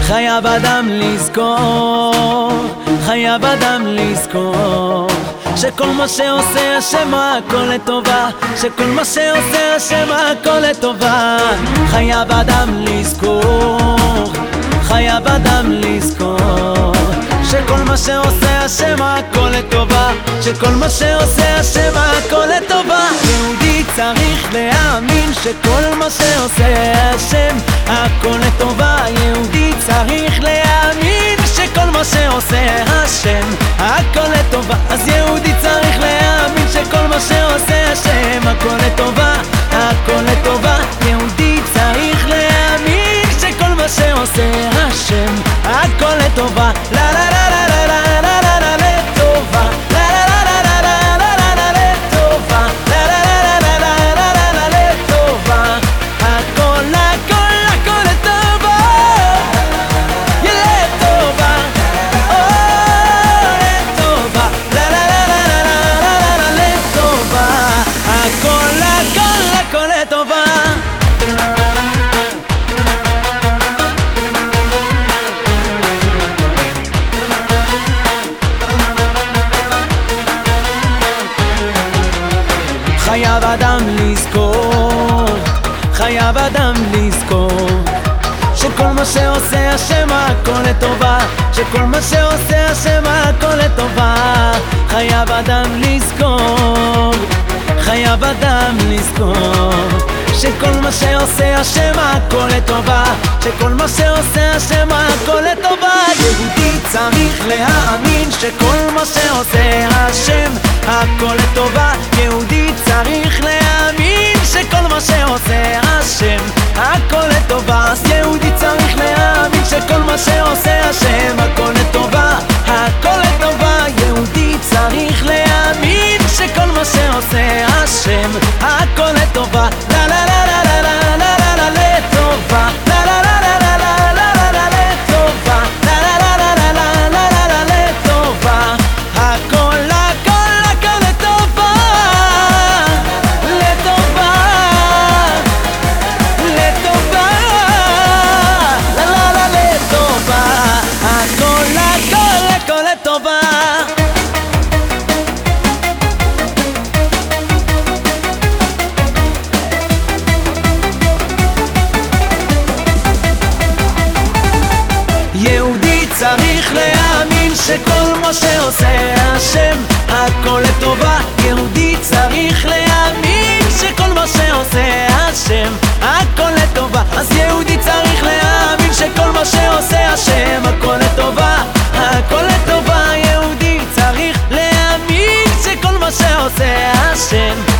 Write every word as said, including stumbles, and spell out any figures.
חייב אדם לזכור, חייב אדם לזכור שכל מה שעושה השם הכל לטובה, שכל מה שעושה השם הכל לטובה. חייב אדם לזכור, חייב אדם לזכור שכל מה שעושה השם הכל לטובה, שכל מה שעושה השם הכל לטובה. יהודי צריך להאמין שכל מה שעושה השם הכל לטובה. יהודי צריך להאמין שכל מה שעושה השם הכל לטובה. אז יהודי צריך להאמין שכל מה שעושה השם הכל לטובה, הכל לטובה. יהודי צריך להאמין שכל מה שעושה השם הכל לטובה. לה לה לה לה לה לה לה לה לה לטובה. לה לה לה לה לה לה לה לה לה לטובה. לה לה לה לה לה לה לה לה לה לטובה. הכל הכל הכל לטובה, לטובה, או לטובה. לה לה לה לה לה לה לה לה לטובה. הכל הכל הכל לטובה. חייב אדם לזכור, חייב אדם לזכור שכל מה שעושה השם הכל לטובה, שכל מה שעושה השם הכל לטובה. חייב אדם לזכור, חייב אדם לזכור שכל מה שעושה השם הכל לטובה, שכל מה שעושה השם הכל לטובה. יהודי צריך להאמין שכל מה שעושה השם הכל לטובה. יהודי צריך להאמין שכל מה שעושה השם הכל לטובה. אז יהודי צריך להאמין שכל מה שעושה השם הכל לטובה, הכל לטובה. יהודי צריך להאמין שכל מה שעושה השם הכל לטובה. לה לה לה לה לה לה לה לה לטובה. לה לה לה לה לה לה לה לה לטובה. לה לה לה לה לה לה לה לה לטובה. הכל הכל הכל לטובה, לטובה, לטובה. לה לה לה לטובה. הכל הכל הכל לטובה. יהודי צריך להאמין שכל מה שעושה השם הכל לטובה. יהודי צריך להאמין שכל מה שעושה השם הכל לטובה. אז יהודי צריך להאמין שכל מה שעושה השם הכל לטובה, הכל לטובה. יהודי צריך להאמין שכל מה שעושה השם